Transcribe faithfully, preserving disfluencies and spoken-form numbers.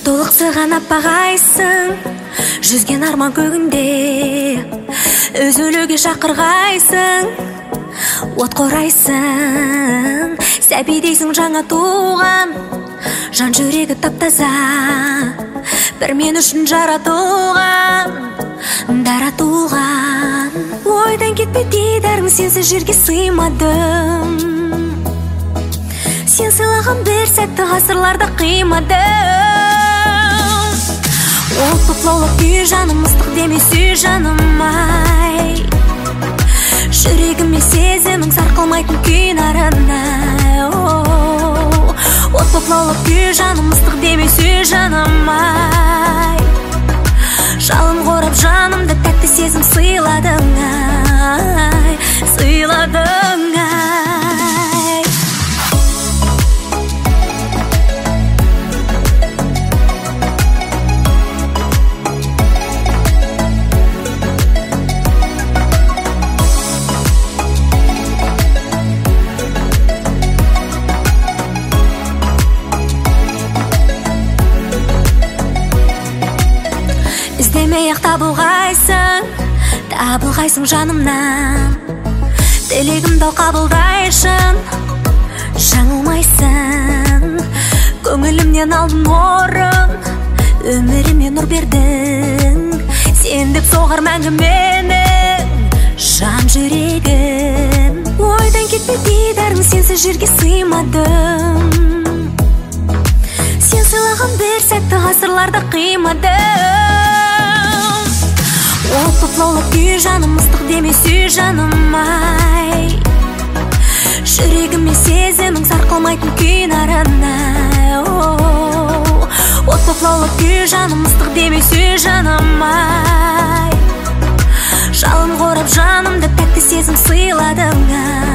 толықсыған аппағайсың, жүзген арман көгінде үзілуге шақырғайсың, от қорайсың, сәби дейсің жаңа туған, жан жүрегі таптаза, бір мен үшін жаратылған, дара туған. Ойдан кетпе дидарың, сенсіз жерге сыймадым, сен сыйлаған бір сәтті ғасырларда қимадым. От боп лаулап күй жаным, ыстық деме сүй жаным ай, жүрегіме сезімің сарқылмайтын күй нарына. От боп лаулап күй жаным, ыстық деме сүй жаным ай, жалын қорап жанымды тәтті сезім сыйладың ай, сыйладың ай. Іздемей-ақ табылғайсың, табылғайсың жанымнан, тілегімді қабылдайшын, жаңылмайсың, көңілімнен алдың орын, өміріме нұр бердің, сен деп соғар мәңгі менің жан жүрегім. Ойдан кетпе дидарың, сенсіз жерге сыймадым, сен сыйлаған бір сәтті ғасырларда қимадым. От боп лаулап күй жаным, ыстық деме сүй жаным ай, жүрегіме сезімің сарқылмайтын күй нарына. От боп лаулап күй жаным, ыстық деме сүй жаным ай, жалын қорап жанымды тәтті сезім сыйладың ай.